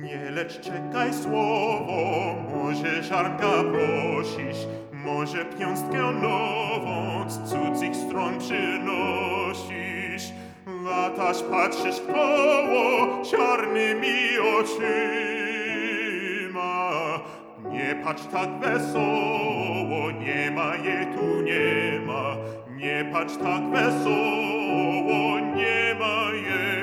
Nie lecz czekaj słowo, może żarnka prosisz, może piąstkę nową z cudzych stron przynosisz. Lataś patrzysz w koło czarnymi oczyma. Nie patrz tak wesoło, nie ma jej tu, nie ma. Nie patrz tak wesoło, nie ma jej.